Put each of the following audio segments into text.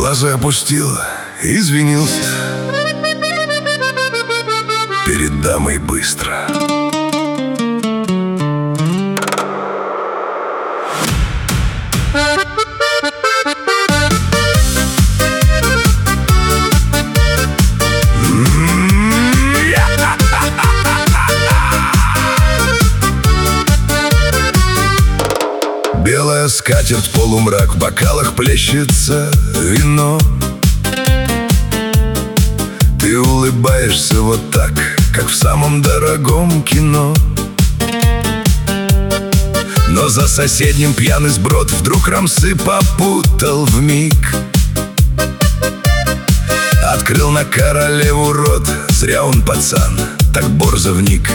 Глаза опустил, извинился перед дамой быстро. Белая скатерть, полумрак, в бокалах плещется вино. Ты улыбаешься вот так, как в самом дорогом кино. Но за соседним пьяный сброд вдруг рамсы попутал вмиг. Открыл на королеву рот, зря он пацан, так борзо вник.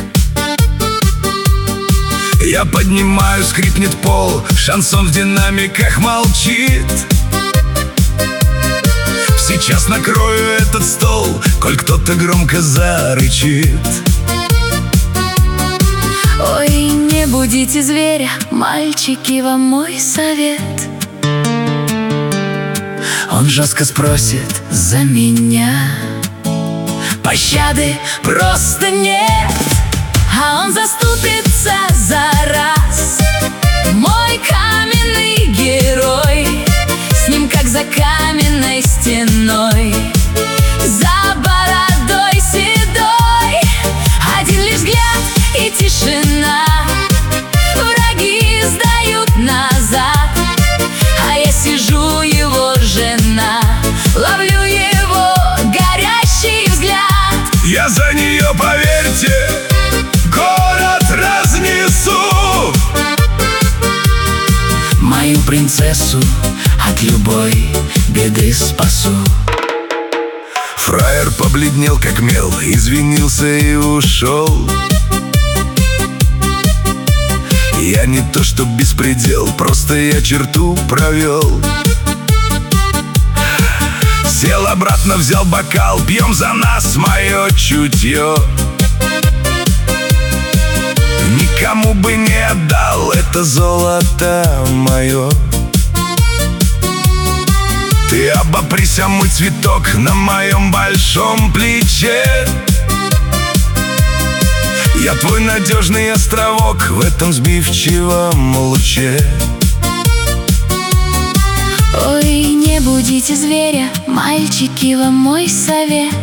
Я поднимаю, скрипнет пол, шансон в динамиках молчит. Сейчас накрою этот стол, коль кто-то громко зарычит. Ой, не будите зверя, мальчики, вам мой совет. Он жестко спросит за меня, пощады просто нет. А он заступится за раз, мой каменный герой. С ним как за каменной стеной, за бородой седой. Один лишь взгляд и тишина, враги сдают назад. А я сижу, его жена, ловлю его горящий взгляд. Я за нее, поверьте, город разнесу. Мою принцессу от любой беды спасу. Фраер побледнел как мел, извинился и ушел. Я не то что беспредел, просто я черту провел. Сел обратно, взял бокал, пьем за нас, мое чутье. Никому бы не отдал это золото мое. Ты обопрись, а мой цветок на моем большом плече. Я твой надежный островок в этом сбивчивом луче. Ой, не будите зверя, мальчики, вам мой совет.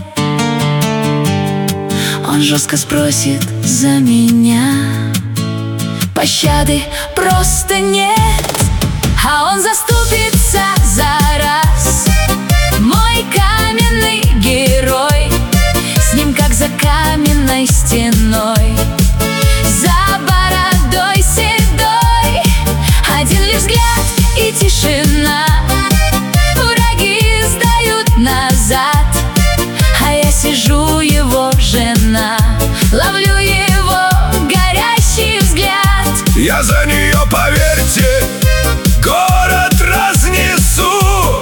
Он жестко спросит за меня, пощады просто нет. А он заступится за раз, мой каменный герой. С ним как за каменной стеной, за бородой седой. Один лишь взгляд и тишина, враги сдают назад. А я сижу, его жена, ловлю его горящий взгляд. Я за нее, поверьте, город разнесу.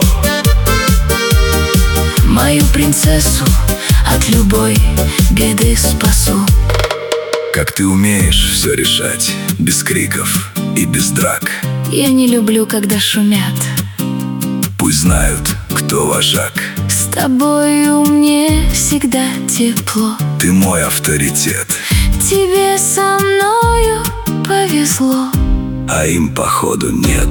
Мою принцессу от любой беды спасу. Как ты умеешь все решать, без криков и без драк. Я не люблю, когда шумят. Пусть знают, кто вожак. С тобою мне всегда тепло. Ты мой авторитет, Тебе со мною повезло, а им походу нет.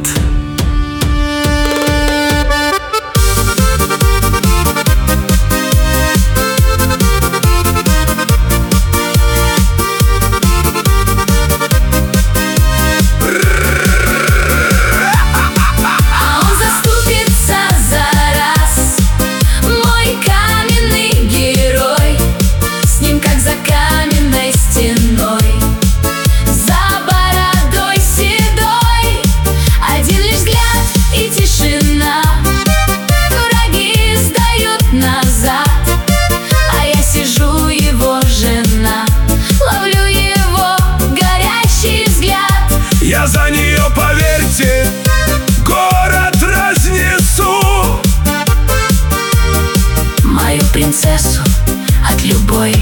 Я за нее, поверьте, город разнесу. Мою принцессу от любой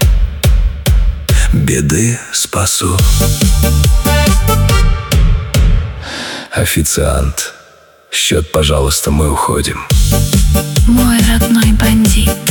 беды спасу. Официант. Счет, пожалуйста, мы уходим. Мой родной бандит.